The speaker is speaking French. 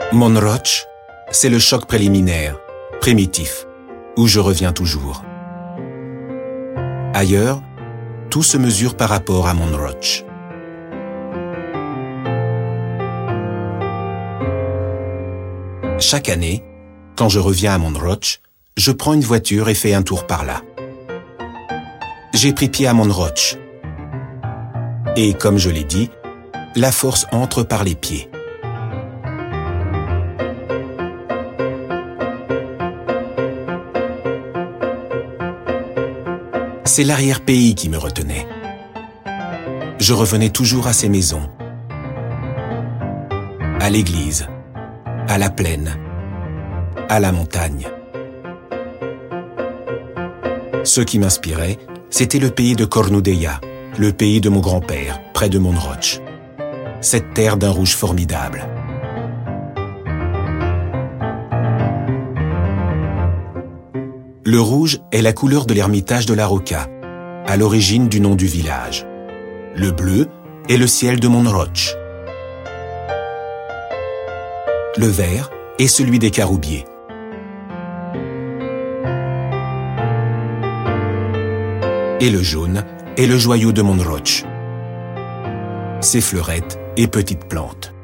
Monroch, c'est le choc préliminaire, primitif, où je reviens toujours. Ailleurs, tout se mesure par rapport à Monroch. Chaque année, quand je reviens à Monroch, je prends une voiture et fais un tour par là. J'ai pris pied à Monroch. Et comme je l'ai dit, la force entre par les pieds. C'est l'arrière-pays qui me retenait. Je revenais toujours à ces maisons, à l'église, à la plaine, à la montagne. Ce qui m'inspirait, c'était le pays de Cornudella, le pays de mon grand-père, près de Monroch. Cette terre d'un rouge formidable. Le rouge est la couleur de l'ermitage de la Rocca, à l'origine du nom du village. Le bleu est le ciel de Monroch. Le vert est celui des Caroubiers. Et le jaune est le joyau de Monroch. Ses fleurettes et petites plantes.